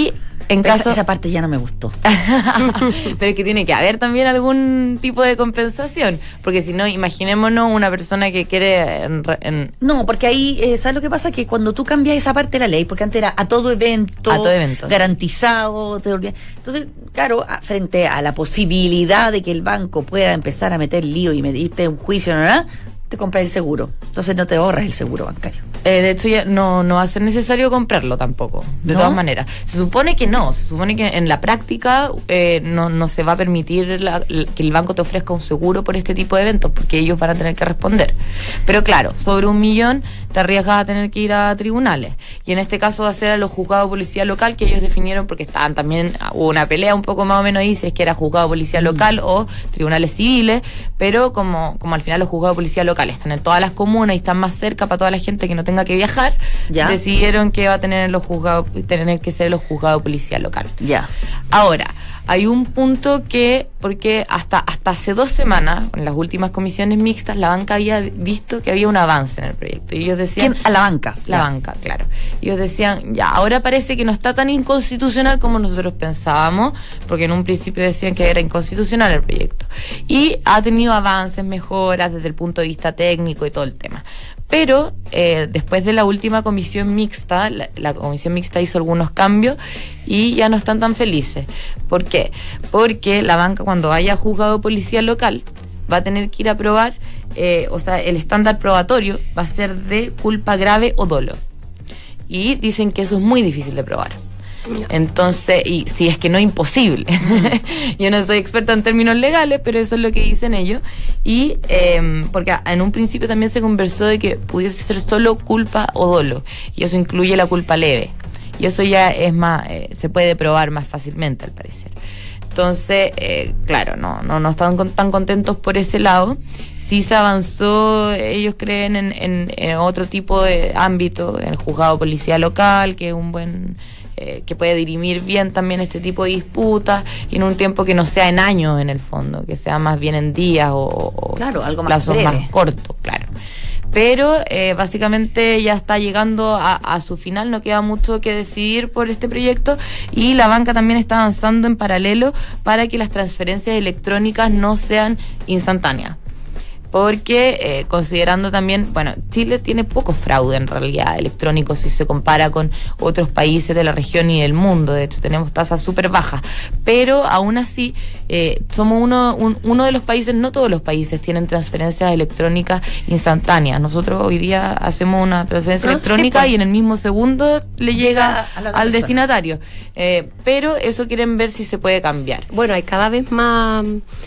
En Pero caso, esa, esa parte ya no me gustó. pero es que tiene que haber también algún tipo de compensación, porque si no, imaginémonos una persona que quiere en, en- No, porque ahí, eh, ¿sabes lo que pasa? Que cuando tú cambias esa parte de la ley, porque antes era a todo evento, A todo evento, sí. garantizado, te olvidas. Entonces, claro, a- frente a la posibilidad de que el banco pueda empezar a meter lío y medirte un juicio, ¿no? ¿no? Te compras el seguro. Entonces no te ahorras el seguro bancario. Eh, de hecho, ya no, no va a ser necesario comprarlo tampoco, de ¿No? todas maneras. Se supone que no, se supone que en la práctica eh, no, no se va a permitir la- la- que el banco te ofrezca un seguro por este tipo de eventos, porque ellos van a tener que responder. Pero claro, sobre un millón te arriesgas a tener que ir a tribunales. Y en este caso va a ser a los juzgados de policía local, que ellos definieron, porque estaban también, hubo una pelea un poco más o menos ahí, si es que era juzgado de policía local o tribunales civiles, pero como, como al final los juzgados de policía local están en todas las comunas y están más cerca para toda la gente que no tenga que viajar, Ya. decidieron que va a tener los juzgados, tener que ser los juzgados de policía local. Ya. Ahora, hay un punto que, porque hasta, hasta hace dos semanas, en las últimas comisiones mixtas, la banca había visto que había un avance en el proyecto. Y ellos decían... ¿Quién? A la banca. La Ya. banca, claro. Ellos decían, ya, ahora parece que no está tan inconstitucional como nosotros pensábamos, porque en un principio decían que era inconstitucional el proyecto. Y ha tenido avances, mejoras desde el punto de vista técnico y todo el tema. Pero eh, después de la última comisión mixta, la, la comisión mixta hizo algunos cambios y ya no están tan felices. ¿Por qué? Porque la banca, cuando haya juzgado policía local, va a tener que ir a probar, eh, o sea, el estándar probatorio va a ser de culpa grave o dolo. Y dicen que eso es muy difícil de probar. Entonces, y si es que no imposible. Yo no soy experta en términos legales, pero eso es lo que dicen ellos. Y eh, porque en un principio también se conversó de que pudiese ser solo culpa o dolo. Y eso incluye la culpa leve. Y eso ya es más, eh, se puede probar más fácilmente, al parecer. Entonces, eh, claro, no, no, no están con- tan contentos por ese lado. Sí se avanzó, ellos creen, en, en, en otro tipo de ámbito, en el juzgado de policía local, que es un buen, eh, que puede dirimir bien también este tipo de disputas, y en un tiempo que no sea en años en el fondo, que sea más bien en días o, o Claro, algo más plazos breve. más cortos, claro. Pero eh, básicamente ya está llegando a, a su final, no queda mucho que decidir por este proyecto, y la banca también está avanzando en paralelo para que las transferencias electrónicas no sean instantáneas. Porque eh, considerando también, bueno, Chile tiene poco fraude en realidad electrónico si se compara con otros países de la región y del mundo. De hecho, tenemos tasas súper bajas, pero aún así eh, somos uno, un- uno de los países, no todos los países tienen transferencias electrónicas instantáneas. Nosotros hoy día hacemos una transferencia Ah, electrónica sí, pues. y en el mismo segundo le llega a la otra al persona. destinatario. Eh, pero eso quieren ver si se puede cambiar. Bueno, hay cada vez más.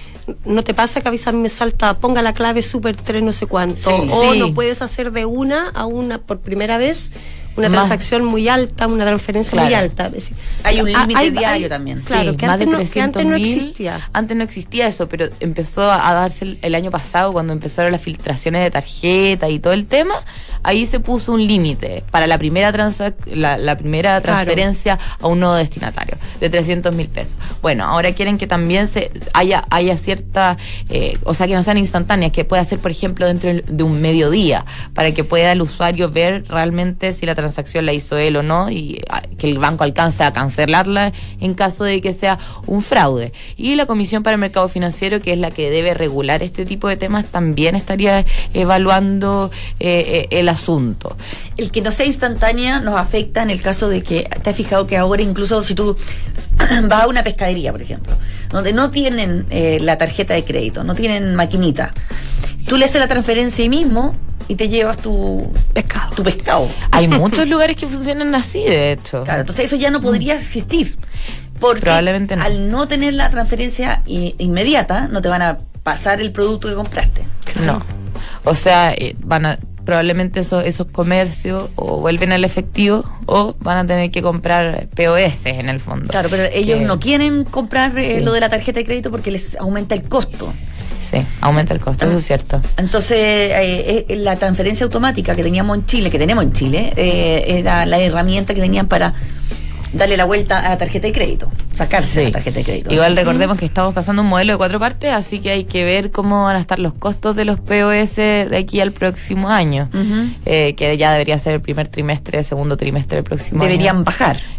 ¿No te pasa que a veces a mí me salta, ponga la clave super tres no sé cuánto? Sí. O Sí. no puedes hacer de una a una por primera vez una Más. transacción muy alta, una transferencia Claro. muy alta. Es decir, Hay un ah, límite hay- diario hay- también. Claro, Sí, que, más antes de no, que antes no trescientos mil. existía. Antes no existía eso, pero empezó a darse el, el año pasado, cuando empezaron las filtraciones de tarjeta y todo el tema. Ahí se puso un límite para la primera transac la, la primera Claro. transferencia a un nuevo destinatario de trescientos mil pesos. Bueno, ahora quieren que también se haya haya cierta, eh, o sea, que no sean instantáneas, que pueda ser, por ejemplo, dentro de un mediodía, para que pueda el usuario ver realmente si la transacción la hizo él o no, y ah, que el banco alcance a cancelarla en caso de que sea un fraude. Y la Comisión para el Mercado Financiero, que es la que debe regular este tipo de temas, también estaría evaluando eh, eh, el asunto. El que no sea instantánea nos afecta en el caso de que, te has fijado que ahora incluso si tú vas a una pescadería, por ejemplo, donde no tienen eh, la tarjeta de crédito, no tienen maquinita, tú le haces la transferencia ahí mismo y te llevas tu Pescado. tu pescado. Hay muchos lugares que funcionan así, de hecho. Claro, entonces eso ya no podría existir. Porque Probablemente no. al no tener la transferencia i- inmediata, no te van a pasar el producto que compraste. No. O sea, eh, van a probablemente esos, esos comercios o vuelven al efectivo o van a tener que comprar P O S en el fondo. Claro, pero ellos Que- no quieren comprar eh, Sí. lo de la tarjeta de crédito porque les aumenta el costo. Sí, aumenta el costo, eso es cierto. Entonces, eh, eh, la transferencia automática que teníamos en Chile, que tenemos en Chile, eh, era la herramienta que tenían para darle la vuelta a la tarjeta de crédito, sacarse Sí. la tarjeta de crédito. Igual recordemos que estamos pasando un modelo de cuatro partes, así que hay que ver cómo van a estar los costos de los P O S de aquí al próximo año, Ujú. eh, que ya debería ser el primer trimestre, segundo trimestre del próximo Deberían año. bajar.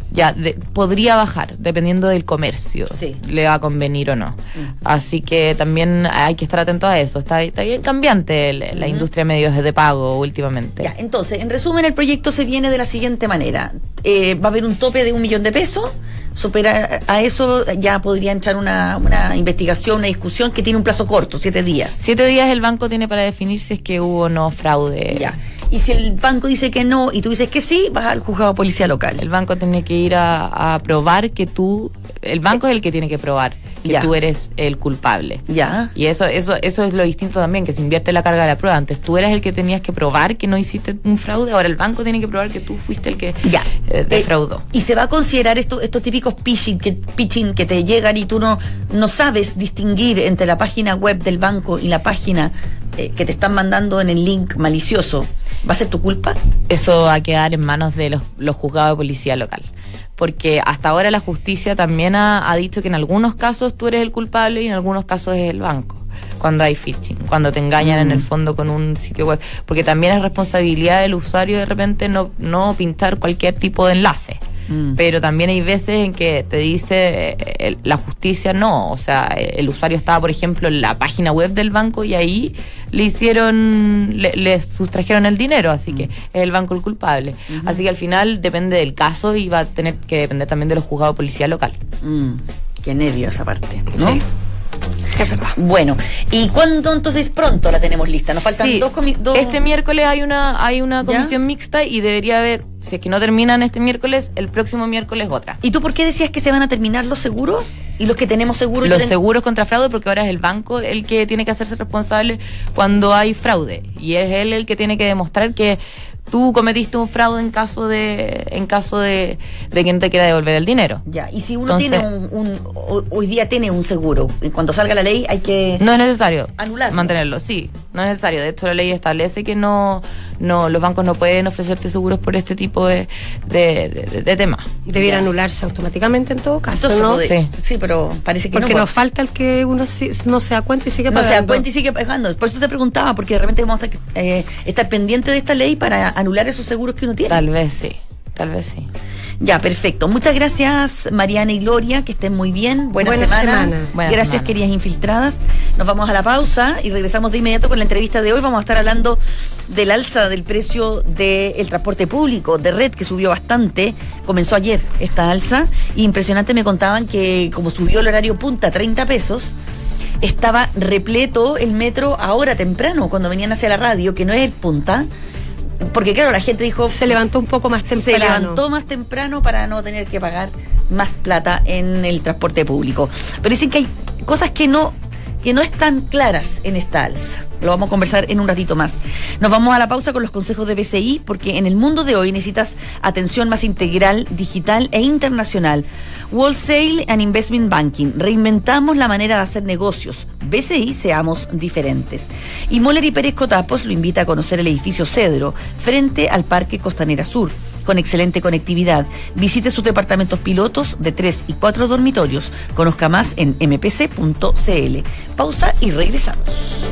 ya de, podría bajar, dependiendo del comercio, sí. le va a convenir o no. Mm. Así que también hay que estar atento a eso. Está, está bien cambiante el, la Mm. industria de medios de pago últimamente. Ya, entonces, en resumen, el proyecto se viene de la siguiente manera. Eh, va a haber un tope de un millón de pesos. Superar a eso ya podría entrar una, una investigación, una discusión que tiene un plazo corto, siete días. Siete días el banco tiene para definir si es que hubo o no fraude. Ya. Y si el banco dice que no y tú dices que sí, vas al juzgado de policía local. El banco tiene que ir a, a probar que tú... El banco es el que tiene que probar que Ya. tú eres el culpable. Ya. Y eso, eso, eso es lo distinto también, que se invierte la carga de la prueba. Antes tú eras el que tenías que probar que no hiciste un fraude, ahora el banco tiene que probar que tú fuiste el que Ya. eh, defraudó. Eh, y se va a considerar esto, estos típicos phishing que, phishing que te llegan y tú no, no sabes distinguir entre la página web del banco y la página eh, que te están mandando en el link malicioso. ¿Va a ser tu culpa? Eso va a quedar en manos de los, los juzgados de policía local. Porque hasta ahora la justicia también ha, ha dicho que en algunos casos tú eres el culpable y en algunos casos es el banco. Cuando hay phishing, cuando te engañan Mm. en el fondo con un sitio web. Porque también es responsabilidad del usuario de repente no, no pinchar cualquier tipo de enlace. Mm. Pero también hay veces en que te dice eh, el- la justicia no, o sea, el usuario estaba, por ejemplo, en la página web del banco y ahí le hicieron, le, le sustrajeron el dinero, así que es el banco el culpable. Así que al final depende del caso y va a tener que depender también de los juzgados de policía local. Mm, qué nervio esa parte, ¿no? Sí. Es verdad. Bueno, ¿y cuándo entonces pronto la tenemos lista? Nos faltan Sí, dos, comi- dos... este miércoles hay una hay una ¿Ya? comisión mixta y debería haber, si es que no terminan este miércoles, el próximo miércoles otra. ¿Y tú por qué decías que se van a terminar los seguros? ¿Y los que tenemos seguros? Los yo ten- seguros contra fraude, porque ahora es el banco el que tiene que hacerse responsable cuando hay fraude y es él el que tiene que demostrar que tú cometiste un fraude en caso de en caso de, de que no te quiera devolver el dinero. Ya, y si uno Entonces- tiene un, un- ho- hoy día tiene un seguro, y cuando salga la ley hay que... No es necesario Anularlo. mantenerlo, sí, no es necesario. De hecho, la ley establece que no, no los bancos no pueden ofrecerte seguros por este tipo de, de, de- de temas. Debiera Ya. anularse automáticamente en todo caso, Entonces, ¿no? poder- Sí. sí, pero parece que Porque no. nos falta el que uno sí- no se da cuenta y sigue No pagando. se da cuenta y sigue pagando. Por eso te preguntaba, porque de repente vamos a estar, eh, estar pendiente de esta ley para anular esos seguros que uno tiene. Tal vez sí, tal vez sí. Ya, perfecto. Muchas gracias, Mariana y Gloria, que estén muy bien. Buena, Buena semana. semana. Buena Gracias, semana. queridas infiltradas. Nos vamos a la pausa y regresamos de inmediato con la entrevista de hoy. Vamos a estar hablando del alza del precio del transporte público, de red, que subió bastante. Comenzó ayer esta alza. Impresionante, me contaban que como subió el horario punta a treinta pesos, estaba repleto el metro ahora temprano, cuando venían hacia la radio, que no es el punta. Porque claro, la gente dijo... Se levantó un poco más temprano. Se levantó más temprano para no tener que pagar más plata en el transporte público. Pero dicen que hay cosas que no, que no están claras en esta alza. Lo vamos a conversar en un ratito más. Nos vamos a la pausa con los consejos de B C I, porque en el mundo de hoy necesitas atención más integral, digital e internacional. Wholesale and Investment Banking. Reinventamos la manera de hacer negocios. B C I, seamos diferentes. Y Moller y Pérez Cotapos lo invita a conocer el edificio Cedro, frente al Parque Costanera Sur, con excelente conectividad. Visite sus departamentos pilotos de tres y cuatro dormitorios. Conozca más en m p c punto c l. Pausa y regresamos.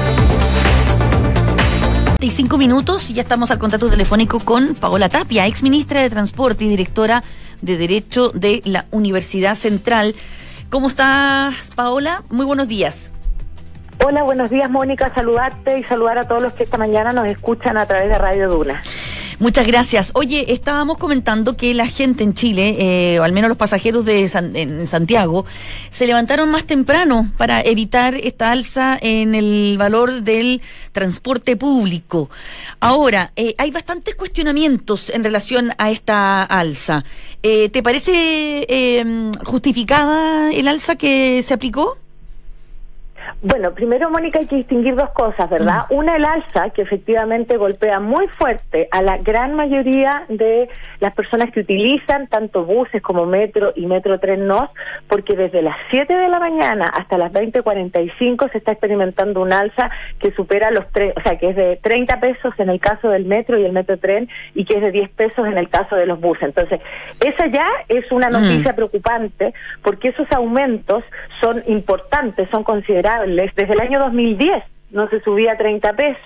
Y cinco minutos y ya estamos al contacto telefónico con Paola Tapia, ex ministra de Transporte y directora de Derecho de la Universidad Central. ¿Cómo estás, Paola? Muy buenos días. Hola, buenos días, Mónica. Saludarte y saludar a todos los que esta mañana nos escuchan a través de Radio Duna. Muchas gracias. Oye, estábamos comentando que la gente en Chile, eh, o al menos los pasajeros de San- en Santiago, se levantaron más temprano para evitar esta alza en el valor del transporte público. Ahora, eh, hay bastantes cuestionamientos en relación a esta alza. Eh, ¿Te parece eh, justificada el alza que se aplicó? Bueno, primero, Mónica, hay que distinguir dos cosas, ¿verdad? Una, el alza, que efectivamente golpea muy fuerte a la gran mayoría de las personas que utilizan tanto buses como metro y metro tren N O S, porque desde las siete de la mañana hasta las veinte cuarenta y cinco se está experimentando un alza que supera los tres, o sea, que es de treinta pesos en el caso del metro y el metro tren, y que es de diez pesos en el caso de los buses. Entonces, esa ya es una noticia mm. preocupante, porque esos aumentos son importantes, son considerables. Desde el año dos mil diez no se subía a treinta pesos,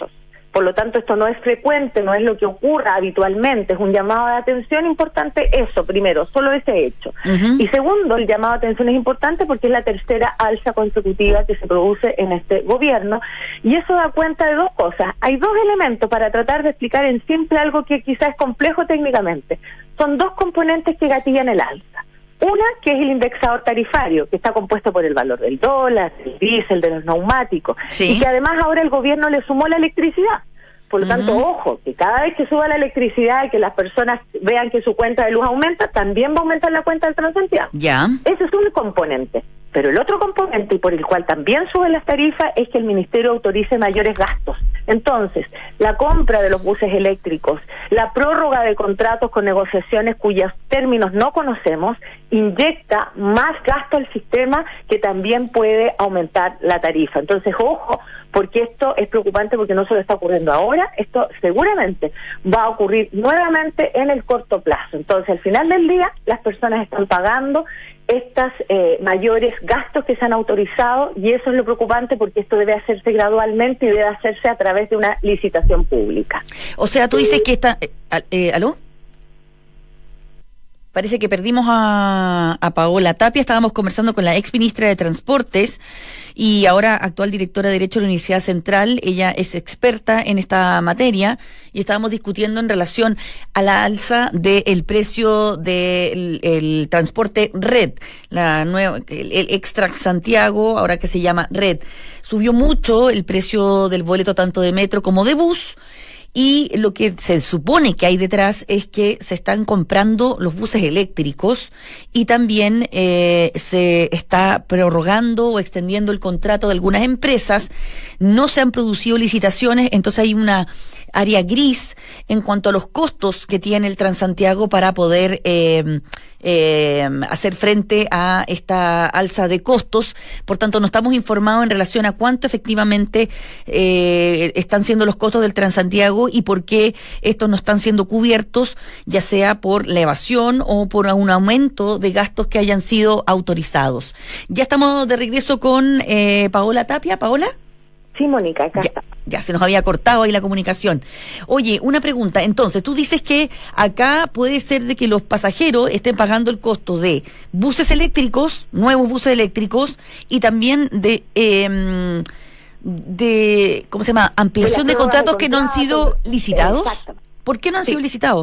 Por lo tanto, esto no es frecuente, no es lo que ocurra habitualmente, es un llamado de atención importante, eso primero, solo ese hecho. Uh-huh. Y segundo, el llamado de atención es importante porque es la tercera alza consecutiva que se produce en este gobierno, y eso da cuenta de dos cosas. Hay dos elementos para tratar de explicar en simple algo que quizás es complejo técnicamente. Son dos componentes que gatillan el alza. Una, que es el indexador tarifario, que está compuesto por el valor del dólar, del diésel, de los neumáticos, sí. y que además ahora el gobierno le sumó la electricidad. Por lo uh-huh. tanto, ojo, que cada vez que suba la electricidad y que las personas vean que su cuenta de luz aumenta, también va a aumentar la cuenta del Transantiago. Ya. Ese es un componente. Pero el otro componente, y por el cual también suben las tarifas, es que el Ministerio autorice mayores gastos. Entonces, la compra de los buses eléctricos, la prórroga de contratos con negociaciones cuyos términos no conocemos, inyecta más gasto al sistema que también puede aumentar la tarifa. Entonces, ojo, porque esto es preocupante porque no solo está ocurriendo ahora, esto seguramente va a ocurrir nuevamente en el corto plazo. Entonces, al final del día, las personas están pagando estas eh, mayores gastos que se han autorizado, y eso es lo preocupante porque esto debe hacerse gradualmente y debe hacerse a través de una licitación pública. O sea, tú dices que está... Eh, eh, ¿Aló? Parece que perdimos a, a Paola Tapia. Estábamos conversando con la ex ministra de Transportes y ahora actual directora de Derecho de la Universidad Central. Ella es experta en esta materia y estábamos discutiendo en relación a la alza del precio del el transporte Red, la nueva, el, el Extra Santiago, ahora que se llama Red. Subió mucho el precio del boleto tanto de metro como de bus. Y lo que se supone que hay detrás es que se están comprando los buses eléctricos y también eh, se está prorrogando o extendiendo el contrato de algunas empresas. No se han producido licitaciones, entonces hay una área gris en cuanto a los costos que tiene el Transantiago para poder eh, eh, hacer frente a esta alza de costos. Por tanto, no estamos informados en relación a cuánto efectivamente eh, están siendo los costos del Transantiago y por qué estos no están siendo cubiertos, ya sea por la evasión o por un aumento de gastos que hayan sido autorizados. Ya estamos de regreso con eh, Paola Tapia. ¿Paola? Sí, Mónica, acá ya, está. Ya se nos había cortado ahí la comunicación. Oye, una pregunta. Entonces, tú dices que acá puede ser de que los pasajeros estén pagando el costo de buses eléctricos, nuevos buses eléctricos, y también de... Eh, de ¿cómo se llama? Ampliación de, de contratos de que no han sido licitados. Exacto. ¿Por qué no han sí. sido licitados?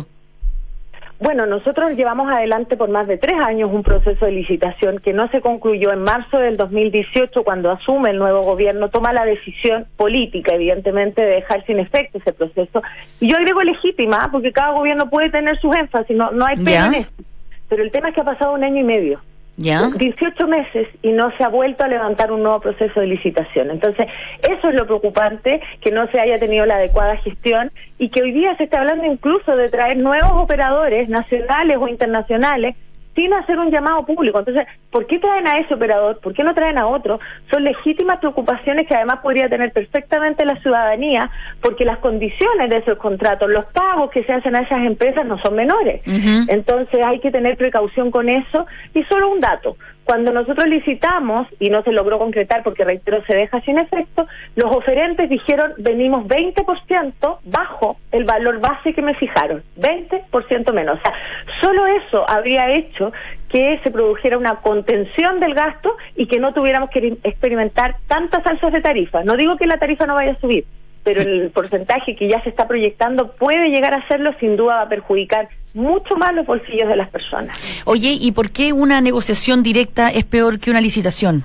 Bueno, nosotros llevamos adelante por más de tres años un proceso de licitación que no se concluyó en marzo del dos mil dieciocho, cuando asume el nuevo gobierno, toma la decisión política, evidentemente, de dejar sin efecto ese proceso. Y yo agrego legítima, porque cada gobierno puede tener sus énfasis, no, no hay pena en esto. Pero el tema es que ha pasado un año y medio. ¿Ya? dieciocho meses y no se ha vuelto a levantar un nuevo proceso de licitación. Entonces, eso es lo preocupante, que no se haya tenido la adecuada gestión y que hoy día se está hablando incluso de traer nuevos operadores nacionales o internacionales sin hacer un llamado público. Entonces, ¿por qué traen a ese operador? ¿Por qué no traen a otro? Son legítimas preocupaciones que además podría tener perfectamente la ciudadanía, porque las condiciones de esos contratos, los pagos que se hacen a esas empresas no son menores. Uh-huh. Entonces hay que tener precaución con eso. Y solo un dato. Cuando nosotros licitamos, y no se logró concretar porque, reitero, se deja sin efecto, los oferentes dijeron, venimos veinte por ciento bajo el valor base que me fijaron, veinte por ciento menos. O sea, solo eso habría hecho que se produjera una contención del gasto y que no tuviéramos que experimentar tantas alzas de tarifa. No digo que la tarifa no vaya a subir, pero el porcentaje que ya se está proyectando puede llegar a hacerlo, sin duda va a perjudicar mucho más los bolsillos de las personas. Oye, ¿y por qué una negociación directa es peor que una licitación?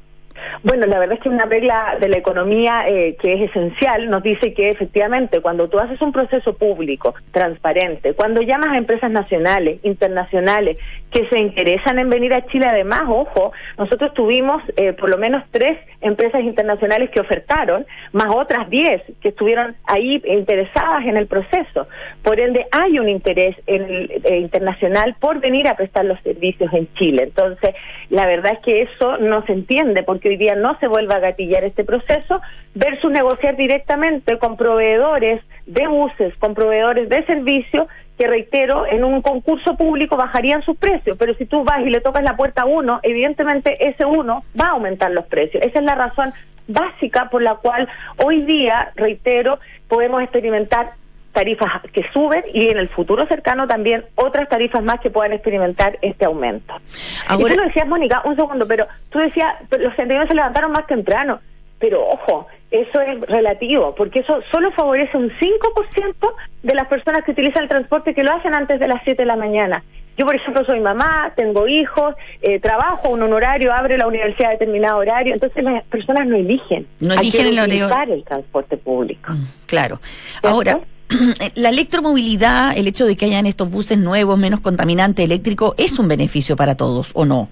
Bueno, la verdad es que una regla de la economía eh, que es esencial nos dice que efectivamente cuando tú haces un proceso público, transparente, cuando llamas a empresas nacionales, internacionales, que se interesan en venir a Chile, además, ojo, nosotros tuvimos eh, por lo menos tres empresas internacionales que ofertaron, más otras diez que estuvieron ahí interesadas en el proceso. Por ende, hay un interés en el, eh, internacional por venir a prestar los servicios en Chile. Entonces, la verdad es que eso no se entiende, porque hoy día no se vuelva a gatillar este proceso, versus negociar directamente con proveedores de buses, con proveedores de servicios, que, reitero, en un concurso público bajarían sus precios, pero si tú vas y le tocas la puerta a uno, evidentemente ese uno va a aumentar los precios. Esa es la razón básica por la cual hoy día, reitero, podemos experimentar tarifas que suben y en el futuro cercano también otras tarifas más que puedan experimentar este aumento. Ahora, y tú lo decías, Mónica, un segundo, pero tú decías, los científicos se levantaron más temprano, pero ojo, eso es relativo, porque eso solo favorece un cinco por ciento de las personas que utilizan el transporte que lo hacen antes de las siete de la mañana. Yo, por ejemplo, soy mamá, tengo hijos, eh, trabajo en un horario, abre la universidad a determinado horario, entonces las personas no eligen. No eligen el horario. Utilizar el transporte público. Mm, claro. Ahora, la electromovilidad, el hecho de que hayan estos buses nuevos, menos contaminantes, eléctricos, ¿es un beneficio para todos o no?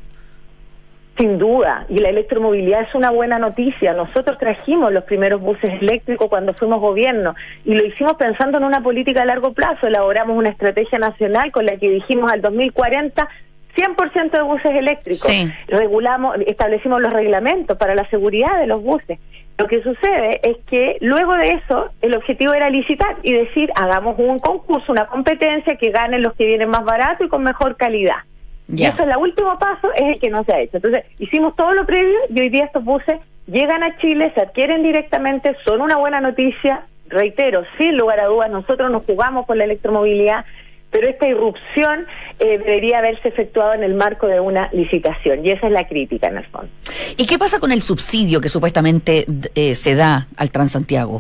Sin duda, y la electromovilidad es una buena noticia. Nosotros trajimos los primeros buses eléctricos cuando fuimos gobierno y lo hicimos pensando en una política a largo plazo. Elaboramos una estrategia nacional con la que dijimos al dos mil cuarenta cien por ciento de buses eléctricos. Sí. Regulamos, establecimos los reglamentos para la seguridad de los buses. Lo que sucede es que luego de eso el objetivo era licitar y decir, hagamos un concurso, una competencia que ganen los que vienen más barato y con mejor calidad. Yeah. Y eso es el último paso, es el que no se ha hecho. Entonces, hicimos todo lo previo y hoy día estos buses llegan a Chile, se adquieren directamente, son una buena noticia. Reitero, sin lugar a dudas, nosotros nos jugamos por la electromovilidad, pero esta irrupción eh, debería haberse efectuado en el marco de una licitación, y esa es la crítica en el fondo. ¿Y qué pasa con el subsidio que supuestamente eh, se da al Transantiago?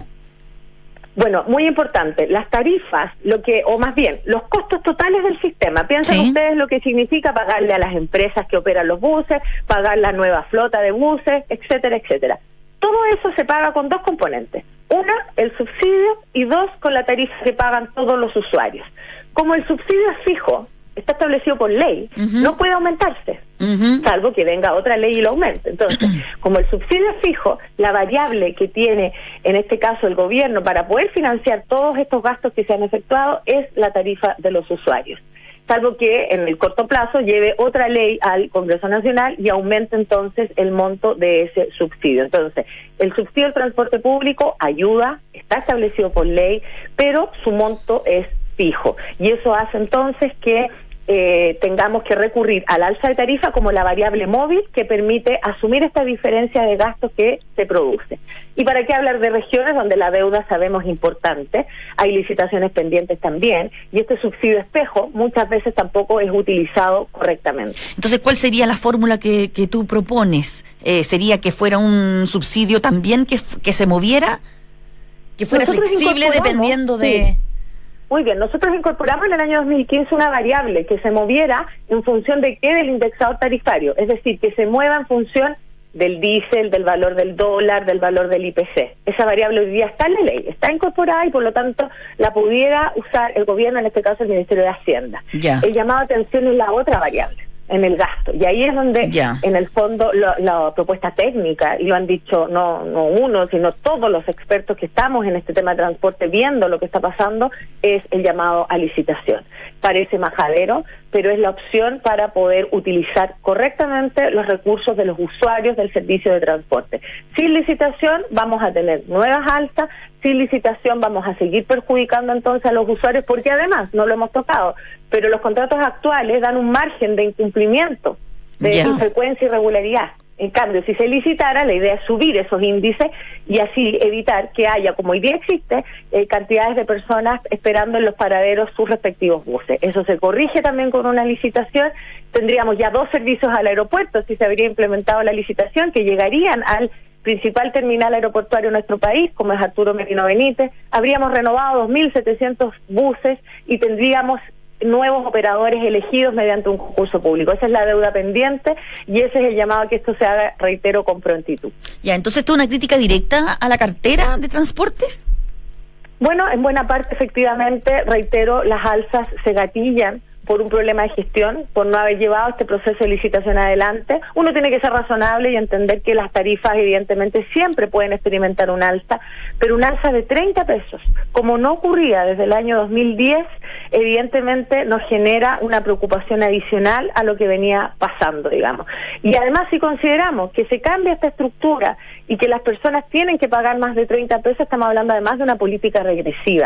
Bueno, muy importante, las tarifas, lo que, o más bien, los costos totales del sistema. Piensen ¿Sí? ustedes lo que significa pagarle a las empresas que operan los buses, pagar la nueva flota de buses, etcétera, etcétera. Todo eso se paga con dos componentes. Una, el subsidio, y dos, con la tarifa que pagan todos los usuarios. Como el subsidio es fijo, está establecido por ley, uh-huh. no puede aumentarse, uh-huh. salvo que venga otra ley y lo aumente. Entonces, como el subsidio es fijo, la variable que tiene, en este caso, el gobierno para poder financiar todos estos gastos que se han efectuado es la tarifa de los usuarios. Salvo que en el corto plazo lleve otra ley al Congreso Nacional y aumente entonces el monto de ese subsidio. Entonces, el subsidio del transporte público ayuda, está establecido por ley, pero su monto es fijo. Y eso hace entonces que eh, tengamos que recurrir al alza de tarifa como la variable móvil que permite asumir esta diferencia de gastos que se produce. ¿Y para qué hablar de regiones donde la deuda sabemos importante? Hay licitaciones pendientes también, y este subsidio espejo muchas veces tampoco es utilizado correctamente. Entonces, ¿cuál sería la fórmula que, que tú propones? Eh, ¿Sería que fuera un subsidio también que, que se moviera? ¿Que fuera Nosotros flexible dependiendo de...? Sí. Muy bien, nosotros incorporamos en el año dos mil quince una variable que se moviera en función de qué, del indexador tarifario, es decir, que se mueva en función del diésel, del valor del dólar, del valor del I P C. Esa variable hoy día está en la ley, está incorporada y por lo tanto la pudiera usar el gobierno, en este caso el Ministerio de Hacienda. Yeah. El llamado a atención es la otra variable, en el gasto, y ahí es donde yeah. en el fondo lo, la propuesta técnica, y lo han dicho no no uno sino todos los expertos que estamos en este tema de transporte viendo lo que está pasando, es el llamado a licitación. Parece majadero, pero es la opción para poder utilizar correctamente los recursos de los usuarios del servicio de transporte. Sin licitación vamos a tener nuevas alzas, sin licitación vamos a seguir perjudicando entonces a los usuarios, porque además, no lo hemos tocado, pero los contratos actuales dan un margen de incumplimiento, de yeah. infrecuencia y irregularidad. En cambio, si se licitara, la idea es subir esos índices y así evitar que haya, como hoy día existe, eh, cantidades de personas esperando en los paraderos sus respectivos buses. Eso se corrige también con una licitación. Tendríamos ya dos servicios al aeropuerto si se habría implementado la licitación, que llegarían al principal terminal aeroportuario de nuestro país, como es Arturo Merino Benítez. Habríamos renovado dos mil setecientos buses y tendríamos nuevos operadores elegidos mediante un concurso público. Esa es la deuda pendiente y ese es el llamado a que esto se haga, reitero, con prontitud. Ya, entonces, ¿esto es una crítica directa a la cartera de transportes? Bueno, en buena parte, efectivamente, reitero, las alzas se gatillan por un problema de gestión, por no haber llevado este proceso de licitación adelante. Uno tiene que ser razonable y entender que las tarifas evidentemente siempre pueden experimentar un alza, pero un alza de treinta pesos, como no ocurría desde el año dos mil diez, evidentemente nos genera una preocupación adicional a lo que venía pasando, digamos. Y además, si consideramos que se cambia esta estructura y que las personas tienen que pagar más de treinta pesos, estamos hablando además de una política regresiva,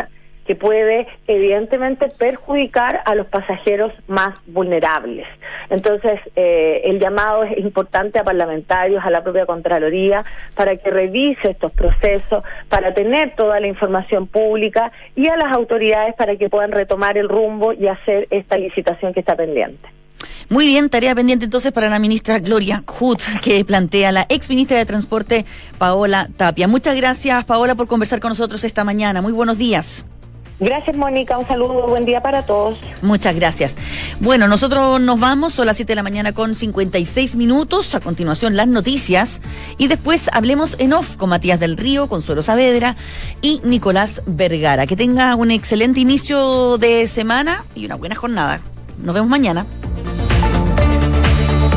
que puede evidentemente perjudicar a los pasajeros más vulnerables. Entonces, eh, el llamado es importante a parlamentarios, a la propia Contraloría, para que revise estos procesos, para tener toda la información pública, y a las autoridades para que puedan retomar el rumbo y hacer esta licitación que está pendiente. Muy bien, tarea pendiente entonces para la ministra Gloria Hood, que plantea la ex ministra de Transporte, Paola Tapia. Muchas gracias, Paola, por conversar con nosotros esta mañana. Muy buenos días. Gracias, Mónica. Un saludo, buen día para todos. Muchas gracias. Bueno, nosotros nos vamos, son las siete de la mañana con cincuenta y seis minutos. A continuación, las noticias. Y después hablemos en off con Matías del Río, Consuelo Saavedra y Nicolás Vergara. Que tenga un excelente inicio de semana y una buena jornada. Nos vemos mañana.